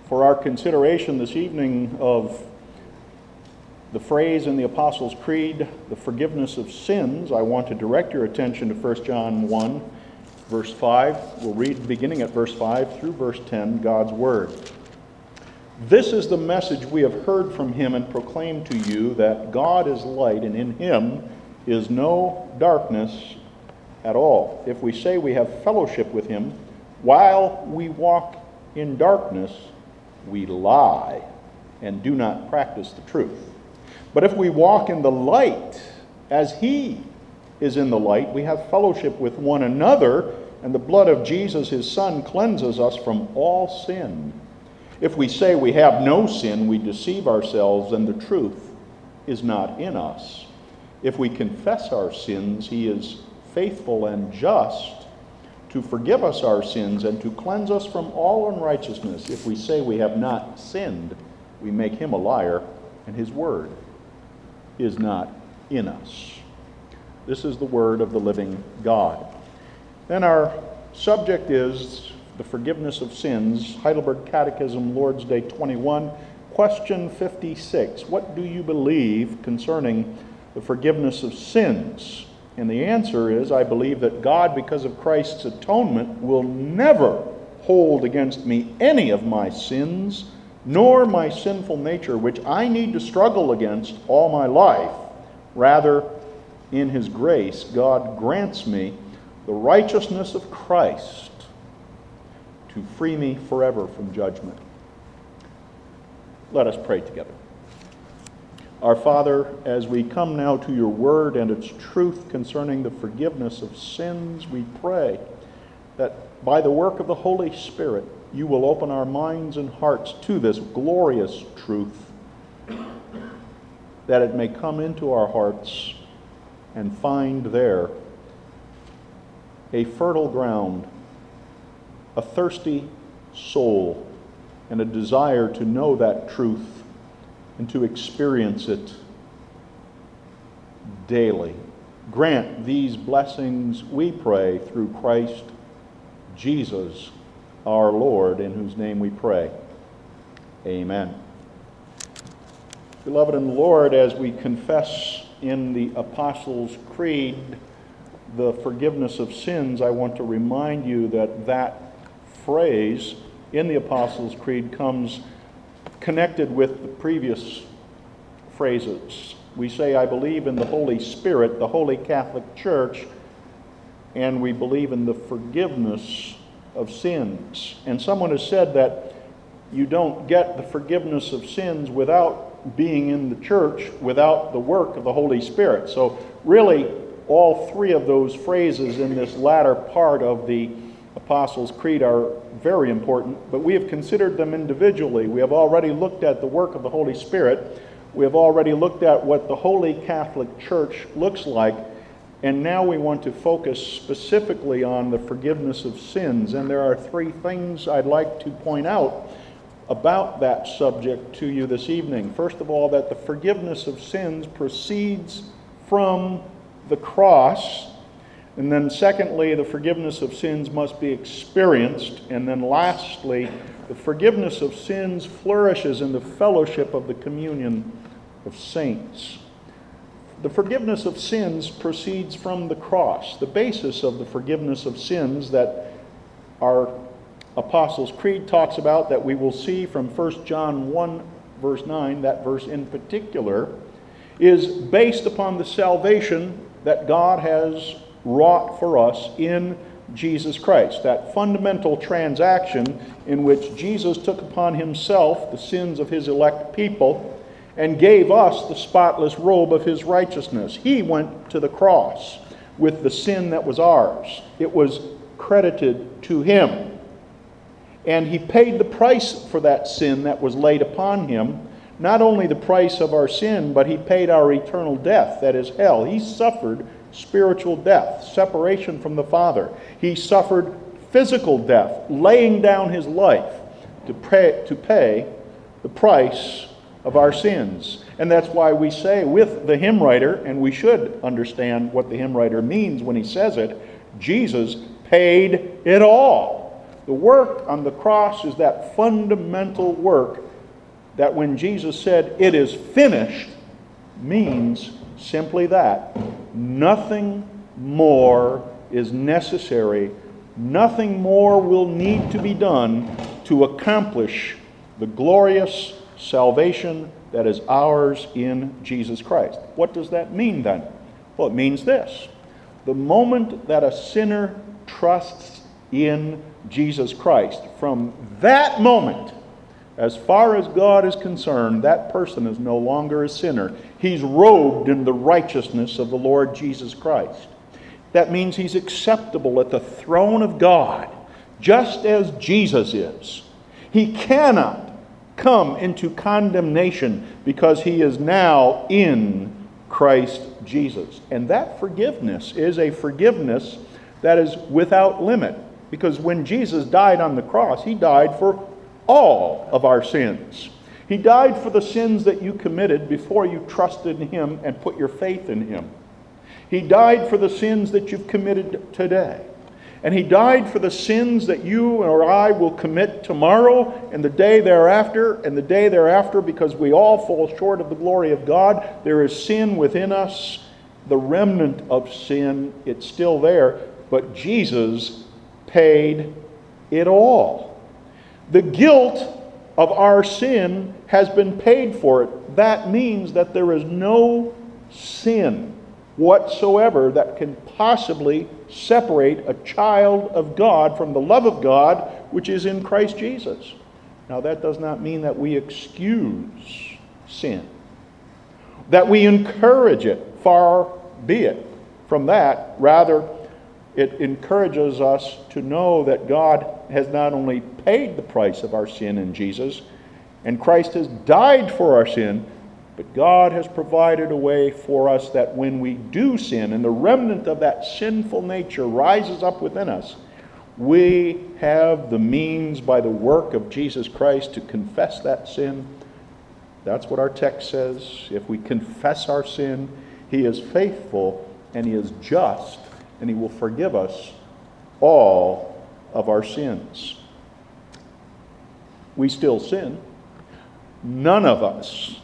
For our consideration this evening of the phrase in the Apostles' Creed, the forgiveness of sins, I want to direct your attention to 1 John 1, verse 5. We'll read beginning at verse 5 through verse 10, God's Word. This is the message we have heard from him and proclaimed to you, that God is light, and in him is no darkness at all. If we say we have fellowship with him while we walk in darkness, we lie and do not practice the truth. But if we walk in the light as he is in the light, we have fellowship with one another, and the blood of Jesus, his Son, cleanses us from all sin. If we say we have no sin, we deceive ourselves, and the truth is not in us. If we confess our sins, he is faithful and just to forgive us our sins and to cleanse us from all unrighteousness. If we say we have not sinned, we make him a liar, and his word is not in us. This is the word of the living God. Then our subject is the forgiveness of sins. Heidelberg Catechism, Lord's Day 21, question 56. What do you believe concerning the forgiveness of sins? And the answer is, I believe that God, because of Christ's atonement, will never hold against me any of my sins, nor my sinful nature, which I need to struggle against all my life. Rather, in his grace, God grants me the righteousness of Christ to free me forever from judgment. Let us pray together. Our Father, as we come now to your word and its truth concerning the forgiveness of sins, we pray that by the work of the Holy Spirit, you will open our minds and hearts to this glorious truth, that it may come into our hearts and find there a fertile ground, a thirsty soul, and a desire to know that truth and to experience it daily. Grant these blessings, we pray, through Christ Jesus our Lord, in whose name we pray. Amen. Beloved in the Lord, as we confess in the Apostles' Creed the forgiveness of sins, I want to remind you that that phrase in the Apostles' Creed comes connected with the previous phrases. We say, I believe in the Holy Spirit, the Holy Catholic Church, and we believe in the forgiveness of sins. And someone has said that you don't get the forgiveness of sins without being in the church, without the work of the Holy Spirit. So really, all three of those phrases in this latter part of the Apostles' Creed are very important, but we have considered them individually. We have already looked at the work of the Holy Spirit. We have already looked at what the Holy Catholic Church looks like, and now we want to focus specifically on the forgiveness of sins. And there are three things I'd like to point out about that subject to you this evening. First of all, that the forgiveness of sins proceeds from the cross. And then secondly, the forgiveness of sins must be experienced. And then lastly, the forgiveness of sins flourishes in the fellowship of the communion of saints. The forgiveness of sins proceeds from the cross. The basis of the forgiveness of sins that our Apostles' Creed talks about, that we will see from 1 John 1, verse 9, that verse in particular, is based upon the salvation that God has wrought for us in Jesus Christ. That fundamental transaction in which Jesus took upon himself the sins of his elect people and gave us the spotless robe of his righteousness. He went to the cross with the sin that was ours. It was credited to him. And he paid the price for that sin that was laid upon him. Not only the price of our sin, but he paid our eternal death, that is hell. He suffered spiritual death, separation from the Father. He suffered physical death, laying down his life to pay the price of our sins. And that's why we say with the hymn writer, and we should understand what the hymn writer means when he says it, Jesus paid it all. The work on the cross is that fundamental work that when Jesus said, "It is finished," means simply that. Nothing more is necessary. Nothing more will need to be done to accomplish the glorious salvation that is ours in Jesus Christ. What does that mean then? Well, it means this. The moment that a sinner trusts in Jesus Christ, from that moment, as far as God is concerned, that person is no longer a sinner. He's robed in the righteousness of the Lord Jesus Christ. That means he's acceptable at the throne of God, just as Jesus is. He cannot come into condemnation because he is now in Christ Jesus. And that forgiveness is a forgiveness that is without limit. Because when Jesus died on the cross, he died for all of our sins. He died for the sins that you committed before you trusted in him and put your faith in him. He died for the sins that you've committed today. And he died for the sins that you or I will commit tomorrow and the day thereafter and the day thereafter, because we all fall short of the glory of God. There is sin within us, the remnant of sin. It's still there, but Jesus paid it all. The guilt of our sin has been paid for it. That means that there is no sin whatsoever that can possibly separate a child of God from the love of God which is in Christ Jesus. Now, that does not mean that we excuse sin, that we encourage it. Far be it from that. Rather, it encourages us to know that God has not only paid the price of our sin in Jesus, and Christ has died for our sin, but God has provided a way for us that when we do sin and the remnant of that sinful nature rises up within us, we have the means by the work of Jesus Christ to confess that sin. That's what our text says. If we confess our sin, he is faithful and he is just, and he will forgive us all of our sins. We still sin. None of us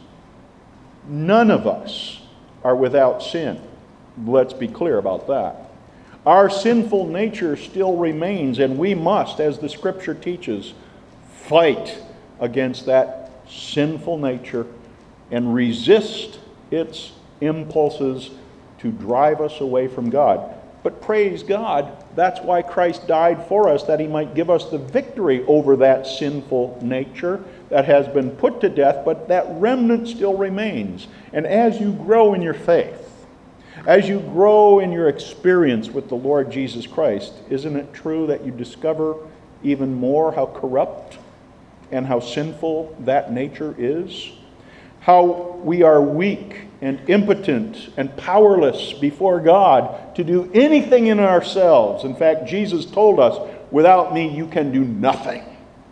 are without sin. Let's be clear about that. Our sinful nature still remains, and we must, as the Scripture teaches, fight against that sinful nature and resist its impulses to drive us away from God. But praise God, that's why Christ died for us, that he might give us the victory over that sinful nature that has been put to death, but that remnant still remains. And as you grow in your faith, as you grow in your experience with the Lord Jesus Christ, isn't it true that you discover even more how corrupt and how sinful that nature is? How we are weak and impotent and powerless before God to do anything in ourselves. In fact, Jesus told us, "Without me you can do nothing."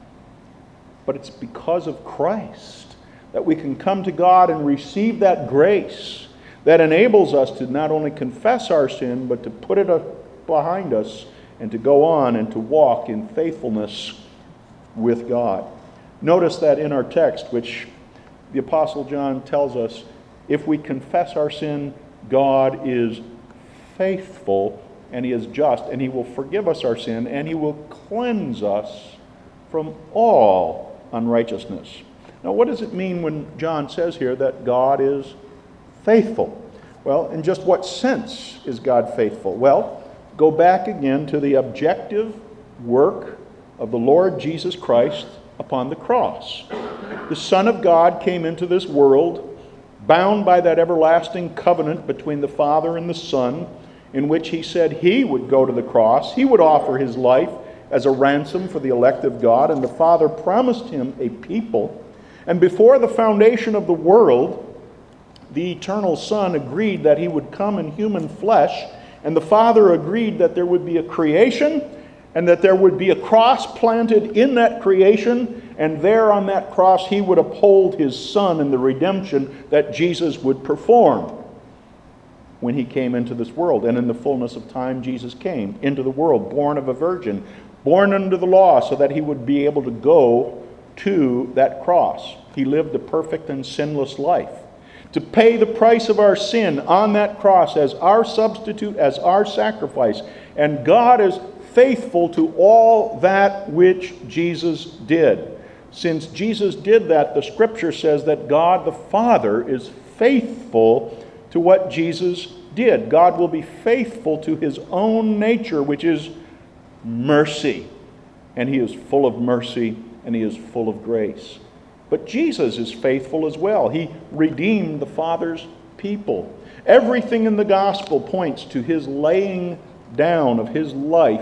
But it's because of Christ that we can come to God and receive that grace that enables us to not only confess our sin, but to put it behind us and to go on and to walk in faithfulness with God. Notice that in our text, which the Apostle John tells us, if we confess our sin, God is faithful and he is just, and he will forgive us our sin, and he will cleanse us from all unrighteousness. Now, what does it mean when John says here that God is faithful? Well, in just what sense is God faithful? Well, go back again to the objective work of the Lord Jesus Christ upon the cross. The Son of God came into this world bound by that everlasting covenant between the Father and the Son, in which he said he would go to the cross, he would offer his life as a ransom for the elect of God, and the Father promised him a people. And before the foundation of the world, the eternal Son agreed that he would come in human flesh, and the Father agreed that there would be a creation, and that there would be a cross planted in that creation, and there on that cross he would uphold his Son in the redemption that Jesus would perform when he came into this world. And in the fullness of time, Jesus came into the world, born of a virgin, born under the law so that he would be able to go to that cross. He lived a perfect and sinless life. To pay the price of our sin on that cross as our substitute, as our sacrifice. And God is faithful to all that which Jesus did. Since Jesus did that, the Scripture says that God the Father is faithful to what Jesus did. God will be faithful to his own nature, which is mercy. And he is full of mercy and he is full of grace. But Jesus is faithful as well. He redeemed the Father's people. Everything in the gospel points to his laying down of his life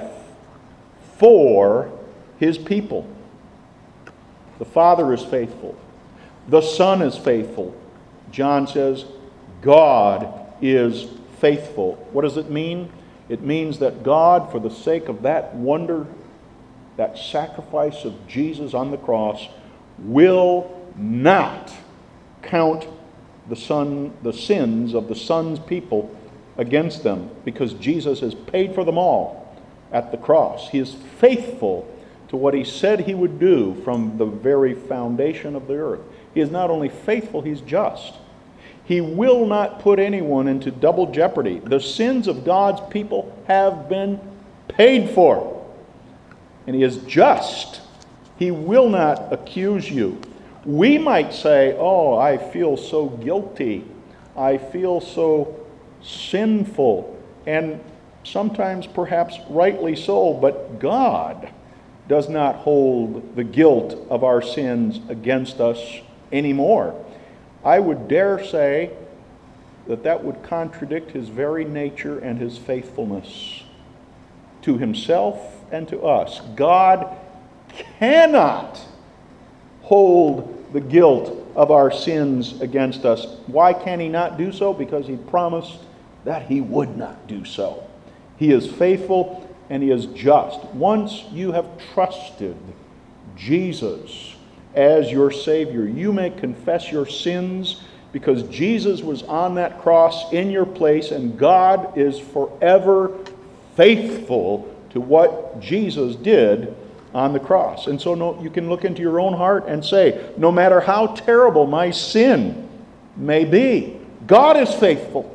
for his people. The Father is faithful. The Son is faithful. John says, God is faithful. What does it mean? It means that God, for the sake of that wonder, that sacrifice of Jesus on the cross, will not count the sins of the Son's people against them, because Jesus has paid for them all at the cross. He is faithful to what he said he would do from the very foundation of the earth. He is not only faithful, he's just. He will not put anyone into double jeopardy. The sins of God's people have been paid for. And he is just. He will not accuse you. We might say, oh, I feel so guilty. I feel so sinful. And sometimes perhaps rightly so, but God does not hold the guilt of our sins against us anymore. I would dare say that that would contradict his very nature and his faithfulness to himself and to us. God cannot hold the guilt of our sins against us. Why can he not do so? Because he promised that he would not do so. He is faithful and he is just. Once you have trusted Jesus as your Savior, you may confess your sins because Jesus was on that cross in your place, and God is forever faithful to what Jesus did on the cross. And so you can look into your own heart and say, no matter how terrible my sin may be, God is faithful.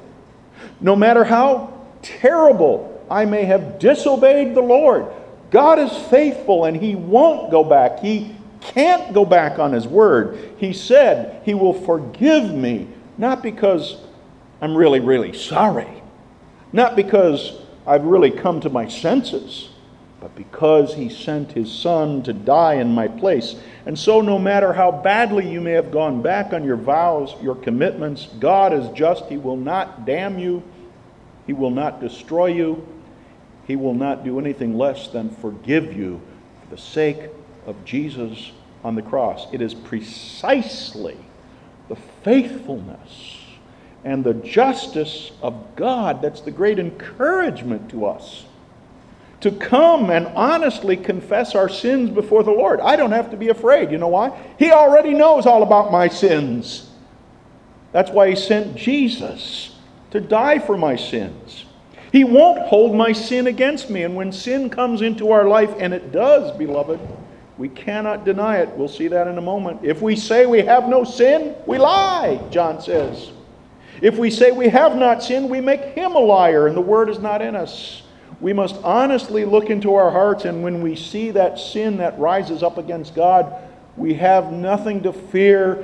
No matter how terrible I may have disobeyed the Lord, God is faithful and he won't go back. He can't go back on his word. He said he will forgive me, not because I'm really, really sorry, not because I've really come to my senses, but because he sent his Son to die in my place. And so no matter how badly you may have gone back on your vows, your commitments, God is just. He will not damn you. He will not destroy you. He will not do anything less than forgive you for the sake of Jesus on the cross. It is precisely the faithfulness and the justice of God that's the great encouragement to us. To come and honestly confess our sins before the Lord. I don't have to be afraid. You know why? He already knows all about my sins. That's why he sent Jesus to die for my sins. He won't hold my sin against me. And when sin comes into our life, and it does, beloved, we cannot deny it. We'll see that in a moment. If we say we have no sin, we lie, John says. If we say we have not sinned, we make him a liar, and the word is not in us. We must honestly look into our hearts, and when we see that sin that rises up against God, we have nothing to fear.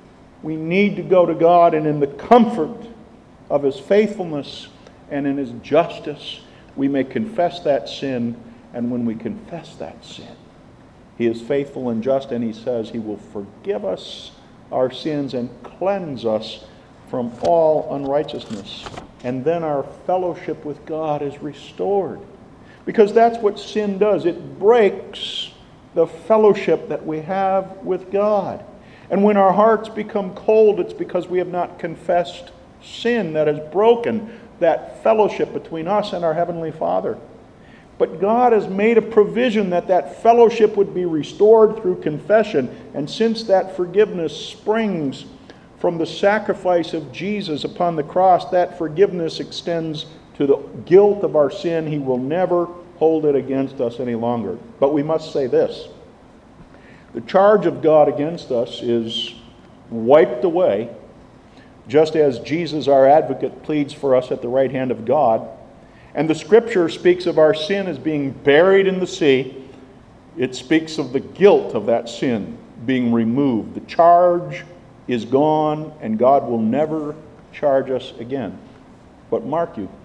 We need to go to God, and in the comfort of his faithfulness and in his justice, we may confess that sin. And when we confess that sin, he is faithful and just, and he says he will forgive us our sins and cleanse us from all unrighteousness. And then our fellowship with God is restored. Because that's what sin does. It breaks the fellowship that we have with God. And when our hearts become cold, it's because we have not confessed sin that has broken that fellowship between us and our Heavenly Father. But God has made a provision that that fellowship would be restored through confession. And since that forgiveness springs from the sacrifice of Jesus upon the cross, that forgiveness extends to the guilt of our sin. He will never hold it against us any longer. But we must say this. The charge of God against us is wiped away, just as Jesus, our advocate, pleads for us at the right hand of God. And the Scripture speaks of our sin as being buried in the sea. It speaks of the guilt of that sin being removed. The charge is gone, and God will never charge us again. But mark you,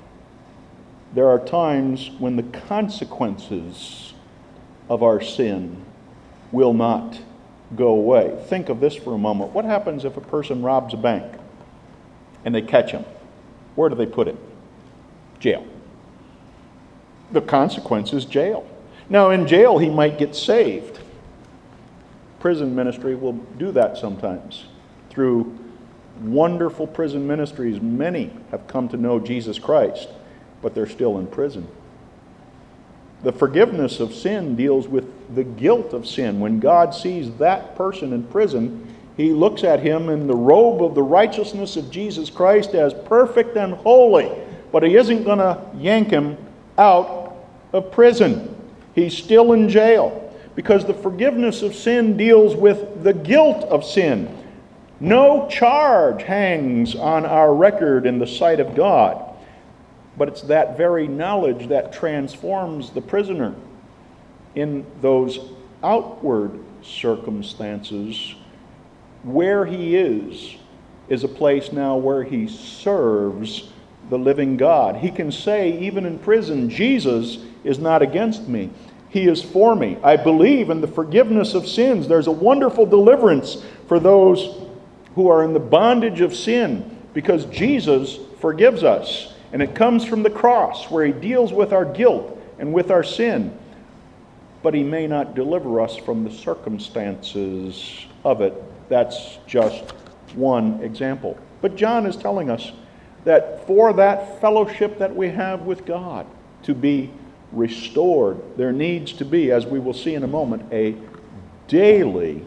there are times when the consequences of our sin will not go away. Think of this for a moment. What happens if a person robs a bank and they catch him? Where do they put him? Jail. The consequence is jail. Now, in jail, he might get saved. Prison ministry will do that sometimes. Through wonderful prison ministries, many have come to know Jesus Christ, but they're still in prison. The forgiveness of sin deals with the guilt of sin. When God sees that person in prison, He looks at him in the robe of the righteousness of Jesus Christ as perfect and holy, but He isn't going to yank him out of prison. He's still in jail, because the forgiveness of sin deals with the guilt of sin. No charge hangs on our record in the sight of God, but it's that very knowledge that transforms the prisoner. In those outward circumstances, where he is a place now where he serves the living God. He can say, even in prison, Jesus is not against me. He is for me. I believe in the forgiveness of sins. There's a wonderful deliverance for those who are in the bondage of sin, because Jesus forgives us. And it comes from the cross, where He deals with our guilt and with our sin. But He may not deliver us from the circumstances of it. That's just one example. But John is telling us that for that fellowship that we have with God to be restored, there needs to be, as we will see in a moment, a daily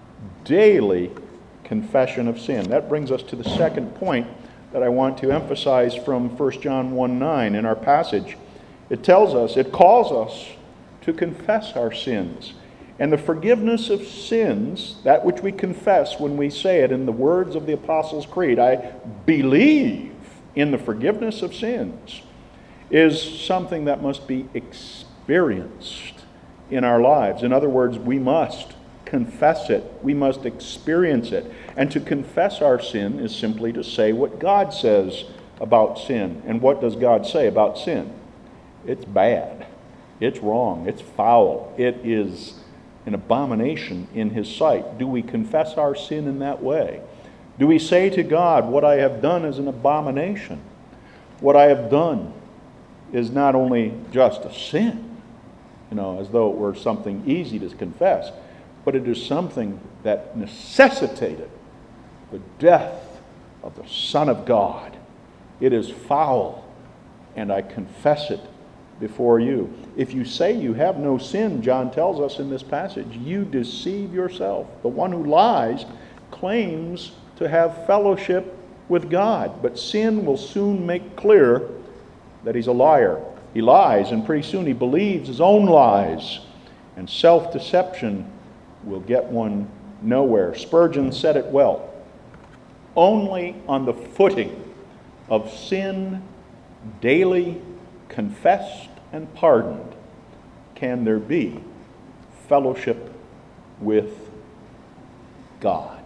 confession of sin. That brings us to the second point that I want to emphasize from 1 John 1:9 in our passage. It calls us to confess our sins. And the forgiveness of sins, that which we confess when we say it in the words of the Apostles' Creed, I believe in the forgiveness of sins, is something that must be experienced in our lives. In other words, we must confess it. We must experience it. And to confess our sin is simply to say what God says about sin. And what does God say about sin? It's bad. It's wrong. It's foul. It is an abomination in His sight. Do we confess our sin in that way? Do we say to God, what I have done is an abomination? What I have done is not only just a sin, as though it were something easy to confess, but it is something that necessitated the death of the Son of God. It is foul, and I confess it before you. If you say you have no sin, John tells us in this passage, you deceive yourself. The one who lies claims to have fellowship with God, but sin will soon make clear that he's a liar. He lies, and pretty soon he believes his own lies, and self-deception will get one nowhere. Spurgeon said it well. Only on the footing of sin daily confessed and pardoned can there be fellowship with God.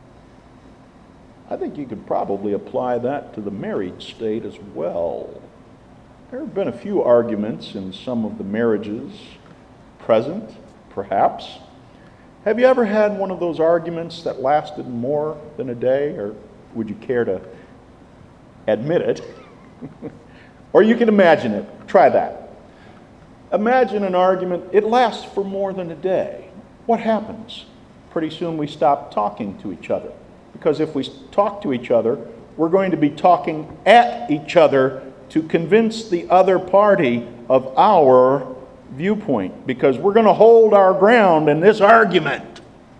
I think you could probably apply that to the married state as well. There have been a few arguments in some of the marriages present, perhaps. Have you ever had one of those arguments that lasted more than a day, or would you care to admit it? Or you can imagine it. Try that. Imagine an argument, it lasts for more than a day. What happens? Pretty soon we stop talking to each other. Because if we talk to each other, we're going to be talking at each other to convince the other party of our viewpoint. Because we're going to hold our ground in this argument.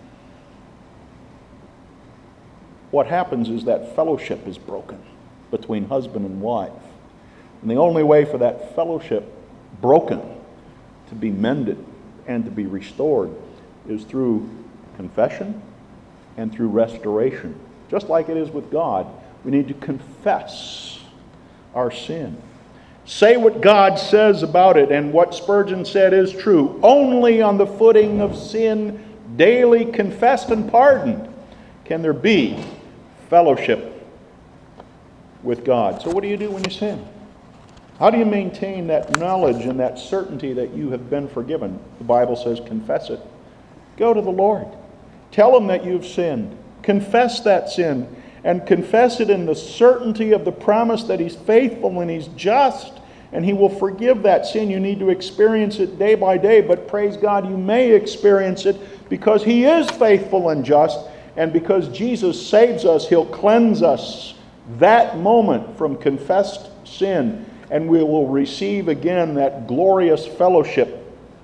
What happens is that fellowship is broken between husband and wife. And the only way for that fellowship broken, to be mended, and to be restored is through confession and through restoration. Just like it is with God, we need to confess our sin. Say what God says about it, and what Spurgeon said is true. Only on the footing of sin, daily confessed and pardoned, can there be fellowship with God. So what do you do when you sin? How do you maintain that knowledge and that certainty that you have been forgiven? The Bible says confess it. Go to the Lord. Tell Him that you've sinned. Confess that sin, and confess it in the certainty of the promise that He's faithful and He's just, and He will forgive that sin. You need to experience it day by day, but praise God, you may experience it because He is faithful and just, and because Jesus saves us, He'll cleanse us that moment from confessed sin, and we will receive again that glorious fellowship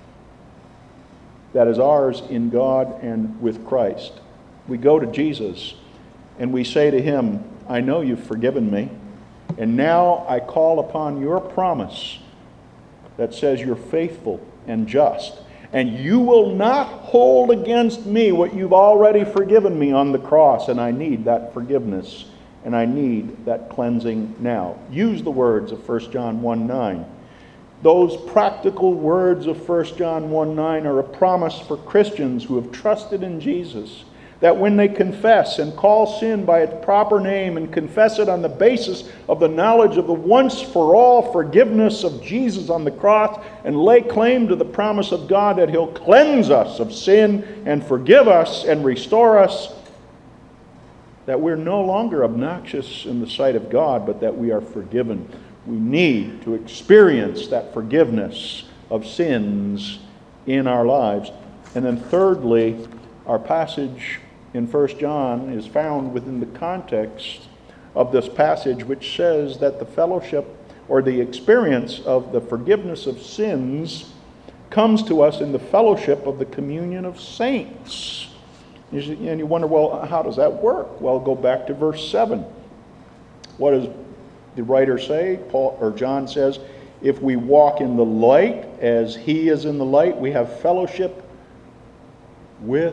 that is ours in God and with Christ. We go to Jesus and we say to Him, I know you've forgiven me, and now I call upon your promise that says you're faithful and just, and you will not hold against me what you've already forgiven me on the cross, and I need that forgiveness, and I need that cleansing now. Use the words of 1 John 1:9. Those practical words of 1 John 1:9 are a promise for Christians who have trusted in Jesus, that when they confess and call sin by its proper name and confess it on the basis of the knowledge of the once-for-all forgiveness of Jesus on the cross, and lay claim to the promise of God that He'll cleanse us of sin and forgive us and restore us, that we're no longer obnoxious in the sight of God, but that we are forgiven. We need to experience that forgiveness of sins in our lives. And then thirdly, our passage in 1 John is found within the context of this passage, which says that the fellowship or the experience of the forgiveness of sins comes to us in the fellowship of the communion of saints. And you wonder, well, how does that work? Well, go back to verse 7. What does the writer say? John says, if we walk in the light as He is in the light, we have fellowship with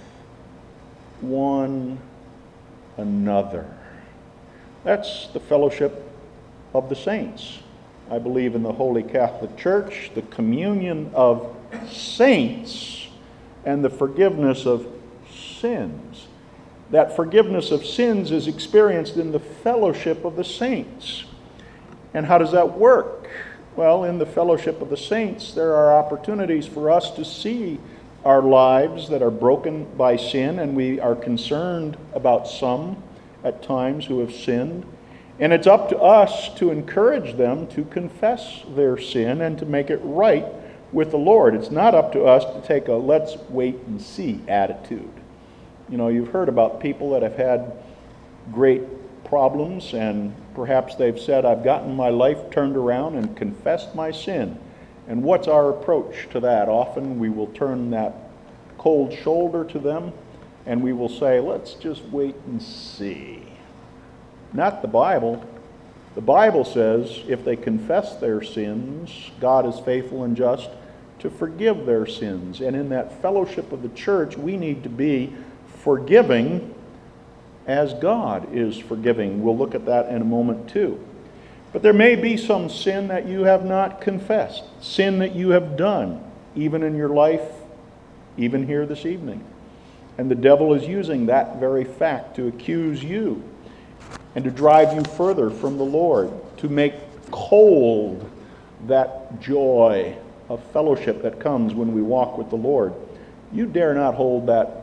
one another. That's the fellowship of the saints. I believe in the Holy Catholic Church, the communion of saints, and the forgiveness of sins. That forgiveness of sins is experienced in the fellowship of the saints. And how does that work? Well, in the fellowship of the saints, there are opportunities for us to see our lives that are broken by sin, and we are concerned about some at times who have sinned. And it's up to us to encourage them to confess their sin and to make it right with the Lord. It's not up to us to take a let's wait and see attitude. You know, you've heard about people that have had great problems, and perhaps they've said, I've gotten my life turned around and confessed my sin. And what's our approach to that? Often we will turn that cold shoulder to them, and we will say, let's just wait and see. Not the Bible. The Bible says if they confess their sins, God is faithful and just to forgive their sins. And in that fellowship of the church, we need to be forgiving as God is forgiving. We'll look at that in a moment too. But there may be some sin that you have not confessed, sin that you have done, even in your life, even here this evening. And the devil is using that very fact to accuse you and to drive you further from the Lord, to make cold that joy of fellowship that comes when we walk with the Lord. You dare not hold that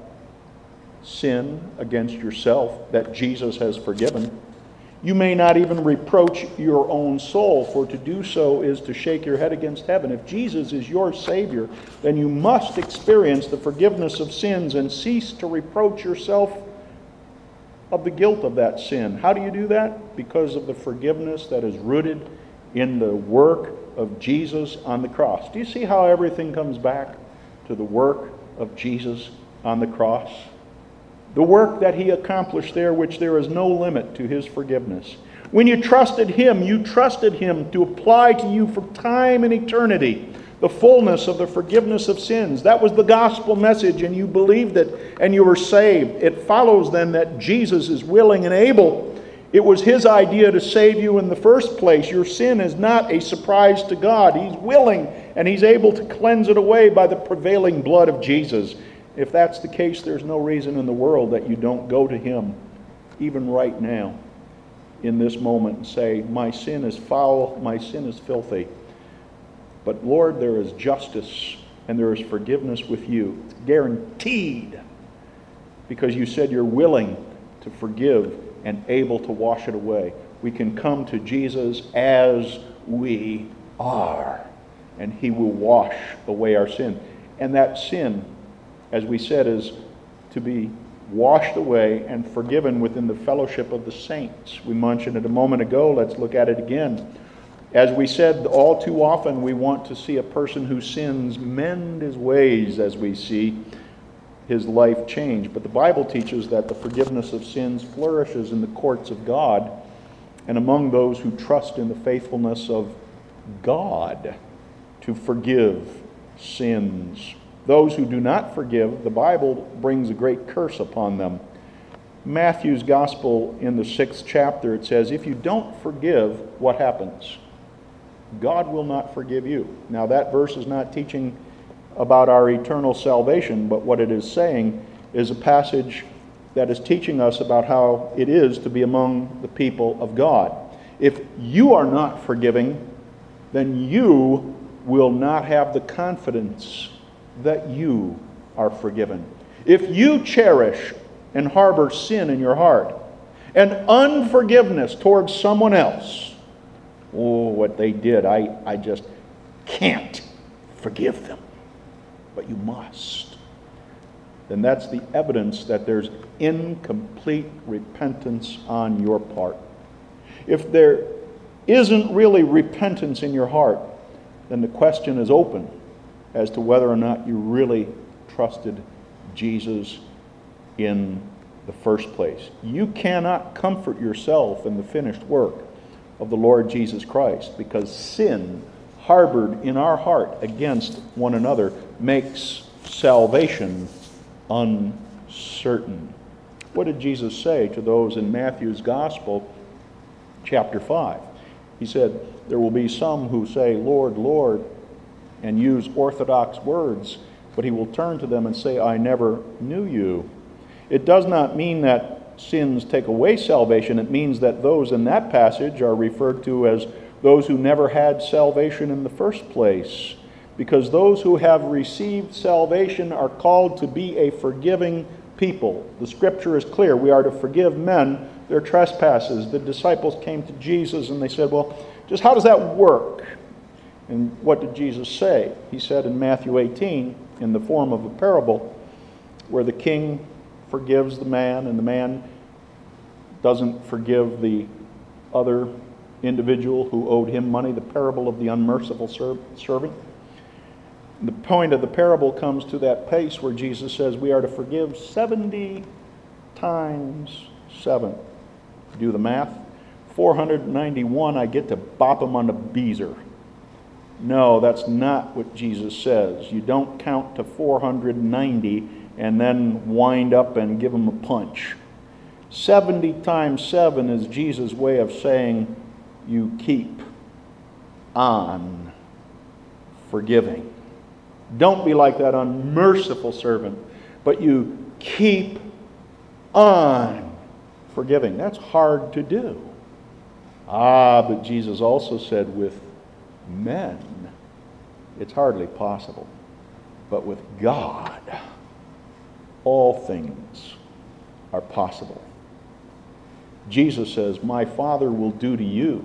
sin against yourself that Jesus has forgiven. You may not even reproach your own soul, for to do so is to shake your head against heaven. If Jesus is your Savior, then you must experience the forgiveness of sins and cease to reproach yourself of the guilt of that sin. How do you do that? Because of the forgiveness that is rooted in the work of Jesus on the cross. Do you see how everything comes back to the work of Jesus on the cross? The work that He accomplished there, which there is no limit to His forgiveness. When you trusted Him to apply to you for time and eternity the fullness of the forgiveness of sins. That was the gospel message, and you believed it, and you were saved. It follows then that Jesus is willing and able. It was His idea to save you in the first place. Your sin is not a surprise to God. He's willing, and He's able to cleanse it away by the prevailing blood of Jesus. If that's the case, there's no reason in the world that you don't go to Him, even right now, in this moment, and say, my sin is foul, my sin is filthy. But Lord, there is justice and there is forgiveness with you. It's guaranteed, because you said you're willing to forgive and able to wash it away. We can come to Jesus as we are, and He will wash away our sin. And that sin, as we said, is to be washed away and forgiven within the fellowship of the saints. We mentioned it a moment ago. Let's look at it again. As we said, all too often we want to see a person who sins mend his ways as we see his life change. But the Bible teaches that the forgiveness of sins flourishes in the courts of God and among those who trust in the faithfulness of God to forgive sins. Those who do not forgive, the Bible brings a great curse upon them. Matthew's Gospel in the 6th chapter, it says, if you don't forgive, what happens? God will not forgive you. Now that verse is not teaching about our eternal salvation, but what it is saying is a passage that is teaching us about how it is to be among the people of God. If you are not forgiving, then you will not have the confidence that you are forgiven. If you cherish and harbor sin in your heart and unforgiveness towards someone else, oh, what they did, I just can't forgive them. But you must. Then that's the evidence that there's incomplete repentance on your part. If there isn't really repentance in your heart, then the question is open as to whether or not you really trusted Jesus in the first place. You cannot comfort yourself in the finished work of the Lord Jesus Christ, because sin harbored in our heart against one another makes salvation uncertain. What did Jesus say to those in Matthew's Gospel, chapter 5? He said, there will be some who say, Lord, Lord, and use orthodox words, but He will turn to them and say, I never knew you. It does not mean that sins take away salvation. It means that those in that passage are referred to as those who never had salvation in the first place, because those who have received salvation are called to be a forgiving people. The Scripture is clear. We are to forgive men their trespasses. The disciples came to Jesus and they said, well, just how does that work? And what did Jesus say? He said in Matthew 18, in the form of a parable, where the king forgives the man and the man doesn't forgive the other individual who owed him money, the parable of the unmerciful servant. The point of the parable comes to that place where Jesus says we are to forgive 70 times 7. Do the math. 491, I get to bop him on the beezer. No, that's not what Jesus says. You don't count to 490 and then wind up and give him a punch. 70 times 7 is Jesus' way of saying you keep on forgiving. Don't be like that unmerciful servant, but you keep on forgiving. That's hard to do. But Jesus also said with men, it's hardly possible. But with God, all things are possible. Jesus says, my Father will do to you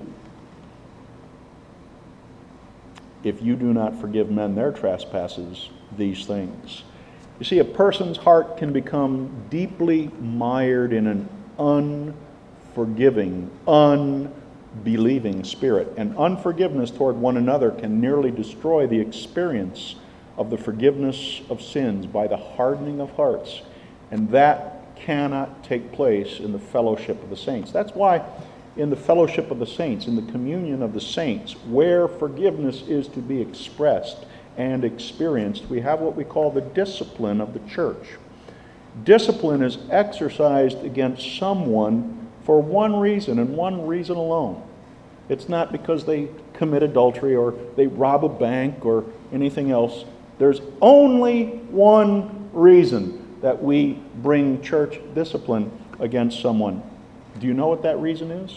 if you do not forgive men their trespasses these things. You see, a person's heart can become deeply mired in an unforgiving, unbelieving spirit. And unforgiveness toward one another can nearly destroy the experience of the forgiveness of sins by the hardening of hearts. And that cannot take place in the fellowship of the saints. That's why in the fellowship of the saints, in the communion of the saints, where forgiveness is to be expressed and experienced, we have what we call the discipline of the church. Discipline is exercised against someone for one reason and one reason alone. It's not because they commit adultery or they rob a bank or anything else. There's only one reason that we bring church discipline against someone. Do you know what that reason is?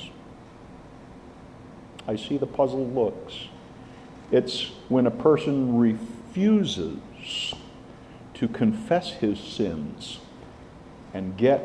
I see the puzzled looks. It's when a person refuses to confess his sins and get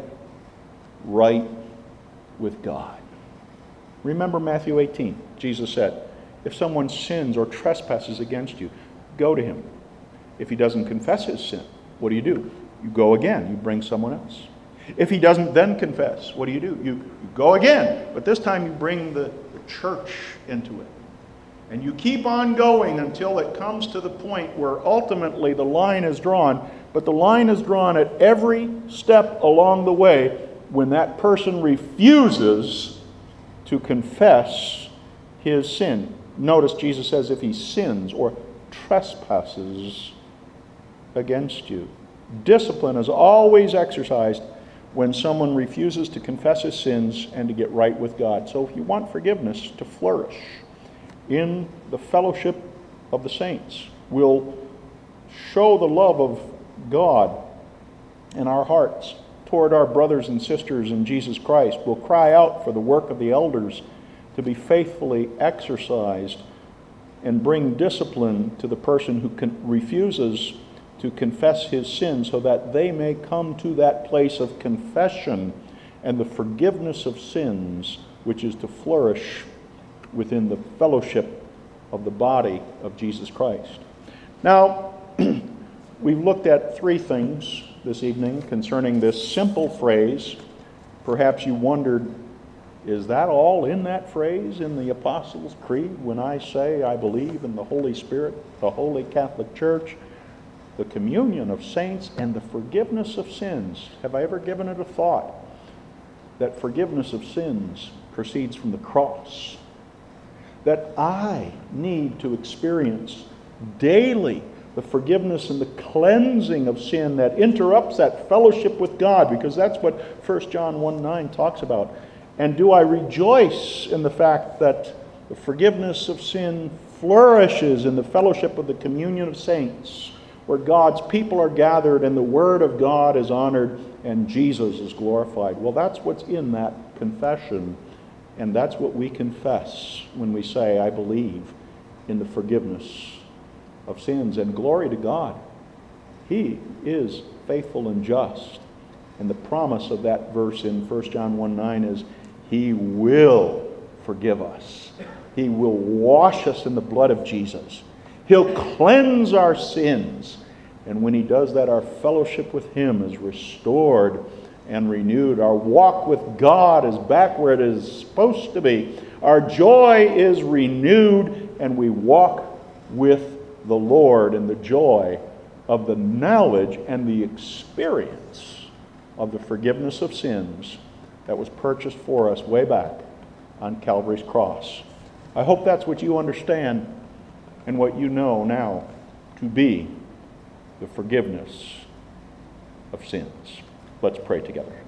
right with God. Remember Matthew 18. Jesus said, if someone sins or trespasses against you, go to him. If he doesn't confess his sin, what do? You go again. You bring someone else. If he doesn't then confess, what do? You go again. But this time you bring the church into it. And you keep on going until it comes to the point where ultimately the line is drawn. But the line is drawn at every step along the way when that person refuses to confess his sin. Notice Jesus says if he sins or trespasses against you. Discipline is always exercised when someone refuses to confess his sins and to get right with God. So if you want forgiveness to flourish in the fellowship of the saints, we'll show the love of God in our hearts toward our brothers and sisters in Jesus Christ. We'll cry out for the work of the elders to be faithfully exercised and bring discipline to the person who refuses to confess his sin, so that they may come to that place of confession and the forgiveness of sins, which is to flourish within the fellowship of the body of Jesus Christ. Now, we've looked at three things this evening concerning this simple phrase. Perhaps you wondered, is that all in that phrase in the Apostles' Creed when I say I believe in the Holy Spirit, the Holy Catholic Church, the communion of saints, and the forgiveness of sins? Have I ever given it a thought that forgiveness of sins proceeds from the cross? That I need to experience daily the forgiveness and the cleansing of sin that interrupts that fellowship with God, because that's what 1 John 1:9 talks about. And do I rejoice in the fact that the forgiveness of sin flourishes in the fellowship of the communion of saints, where God's people are gathered and the Word of God is honored and Jesus is glorified? Well, that's what's in that confession, and that's what we confess when we say, I believe in the forgiveness of sins. And glory to God, He is faithful and just. And the promise of that verse in 1 John 1:9 is, He will forgive us. He will wash us in the blood of Jesus. He'll cleanse our sins. And when He does that, our fellowship with Him is restored and renewed. Our walk with God is back where it is supposed to be. Our joy is renewed, and we walk with the Lord in the joy of the knowledge and the experience of the forgiveness of sins that was purchased for us way back on Calvary's cross. I hope that's what you understand and what you know now to be the forgiveness of sins. Let's pray together.